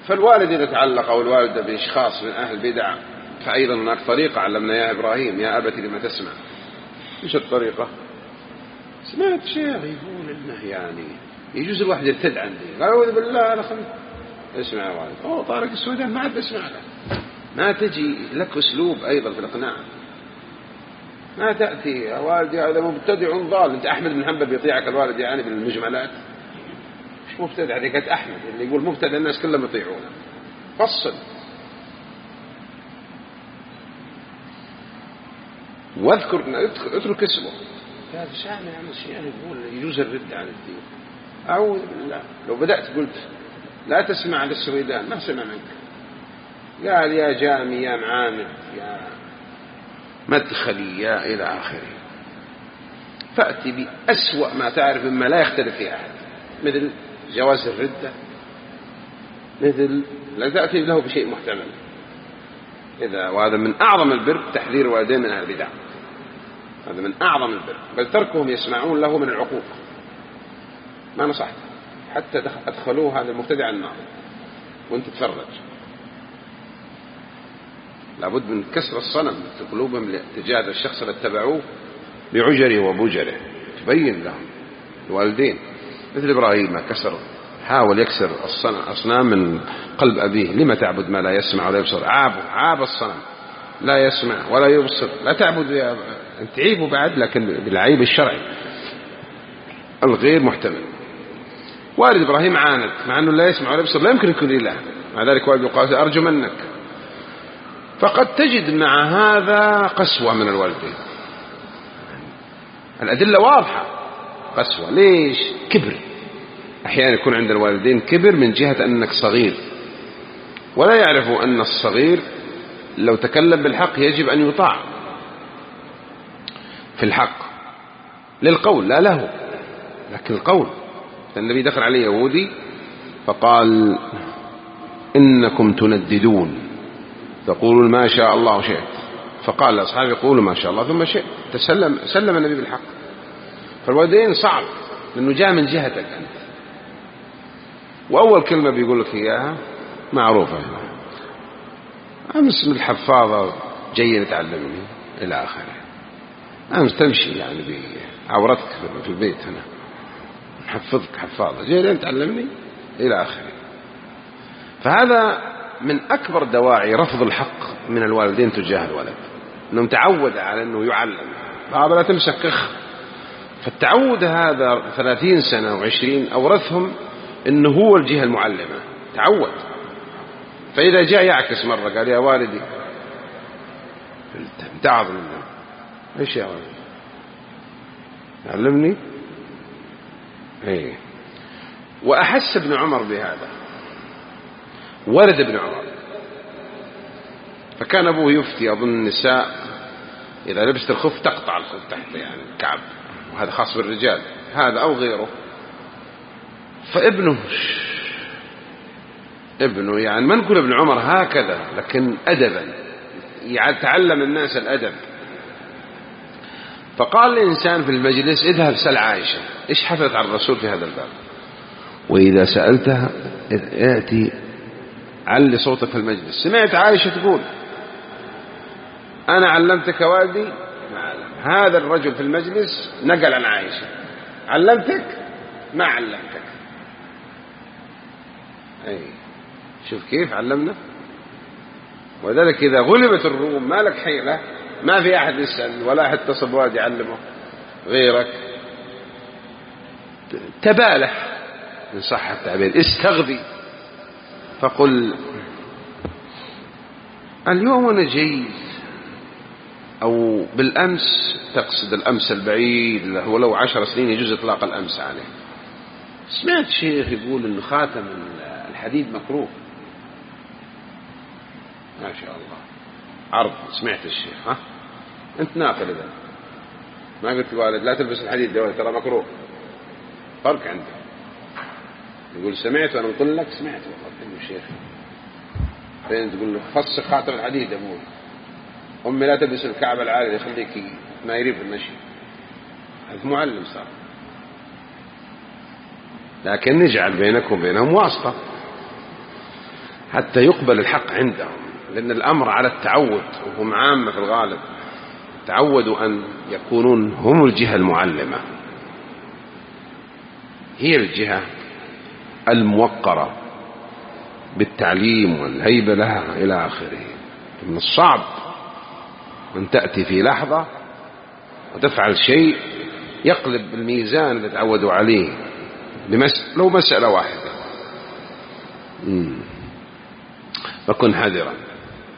فالوالد إذا تعلق أو الوالدة بأشخاص من أهل البدع فأيضا هناك طريقة علمنا يا إبراهيم يا أبت لما تسمع. إيش الطريقة؟ سمعت شيخ يقول إنه يعني يجوز الواحد يرتد عندي، قال أعوذ بالله أنا خليك اسمع يا والد. طارق السودان ما عاد اسمع له. ما تجي لك أسلوب أيضا في الإقناع، ما تأتي يا والدي هذا مبتدع ضال. أنت أحمد بن حنبل بيطيعك الوالد يعني بالمجملات؟ مش مبتدع هذيك أحمد اللي يقول مبتدع الناس كلهم يطيعون. فصل واذكر اترك اسمه. هذا سامع عن الشيء يقول يجوز الرد عن الدين. أعوذ بالله. لو بدأت قلت لا تسمع للسويدان ما سمع منك، قال يا جامي يا معاند يا مدخلي يا إلى آخره. فأتي بأسوأ ما تعرف مما لا يختلف فيه أحد، مثل جواز الردة، مثل لا تأتي له بشيء محتمل. وهذا من أعظم البر تحذير والدين من البدع، هذا من أعظم البر، بل تركهم يسمعون له من العقوق. ما نصحت حتى أدخلوه هذا المبتدع النار وانت تتفرج. لابد من كسر الصنم في قلوبهم تجاه الشخص اللي اتبعوه بعجره وبجره، تبين لهم الوالدين. مثل إبراهيم حاول يكسر الأصنام من قلب أبيه. لما تعبد ما لا يسمع ولا يبصر؟ عاب الصنم، لا يسمع ولا يبصر، لا تعبد يا تعيبه بعد، لكن بالعيب الشرعي الغير محتمل. والد إبراهيم عاند مع أنه لا يسمع ولا يبصر، لا يمكن يكون إله، مع ذلك والد قال أرجو منك. فقد تجد مع هذا قسوة من الوالدين، الأدلة واضحة. قسوة ليش؟ كبر. أحيانا يكون عند الوالدين كبر من جهة أنك صغير، ولا يعرفوا أن الصغير لو تكلم بالحق يجب أن يطاع في الحق للقول لا له، لكن القول. النبي دخل عليه يهودي فقال إنكم تنددون تقولون ما شاء الله شئت، فقال لأصحابه قولوا ما شاء الله ثم شئت. سلم النبي بالحق. فالوالدين صعب لأنه جاء من جهتك أنت، وأول كلمة بيقول لك إياها معروفة، أمس من الحفاظة جاي تعلمني إلى آخره. أمس تمشي يعني بعورتك في البيت هنا حفظك حفاظة جاي تعلمني إلى آخره. فهذا من أكبر دواعي رفض الحق من الوالدين تجاه الولد، أنهم تعود على أنه يعلم. بابا لا تمسك كخ. فالتعود هذا 30 سنة و20 أورثهم أنه هو الجهة المعلمة، تعود. فإذا جاء يعكس مرة قال يا والدي تعظ منه إيش يا والدي علمني. وأحس ابن عمر بهذا، ولد ابن عمر. فكان أبوه يفتي أظن النساء إذا لبست الخف تقطع الخف تحت يعني الكعب، وهذا خاص بالرجال هذا أو غيره. فابنه يعني ما نقول ابن عمر هكذا، لكن أدبا يتعلم الناس الأدب. فقال الإنسان في المجلس اذهب سل عائشة إيش حدث عن الرسول في هذا الباب، وإذا سألتها ائتي علي صوتك في المجلس. سمعت عائشة تقول أنا علمتك والدي ما علم. هذا الرجل في المجلس نقل عن عائشة علمتك ما علمتك. شوف كيف علمنا. وذلك إذا غلبت الروم ما لك حيلة، ما في أحد يسأل ولا أحد تصب واد يعلمه غيرك، تبالح إن صح التعبير، استغذي. فقل اليوم أنا جيد، أو بالأمس، تقصد الأمس البعيد ولو 10 سنين يجوز إطلاق الأمس عليه. سمعت شيخ يقول إنه خاتم الحديد مكروه. ما شاء الله عرض. سمعت الشيخ ها أنت ناقل إذا ما قلت الوالد لا تلبس الحديد ده ترى مكروه. فرق عنده. يقول سمعت وأنا نقول لك سمعت والله الشيخ. فين تقول له فسخ خاتم الحديد أبوي. أمي لا تلبس الكعب العالي يخليك ما يريب المشي. هذا معلم صار. لكن نجعل بينك وبينهم واسطة. حتى يقبل الحق عندهم، لأن الأمر على التعود، وهم عامة في الغالب تعودوا أن يكونون هم الجهة المعلمة، هي الجهة الموقرة بالتعليم والهيبة لها إلى آخره. من الصعب أن تأتي في لحظة وتفعل شيء يقلب الميزان اللي تعودوا عليه لو مسألة واحدة. فكن حذرا.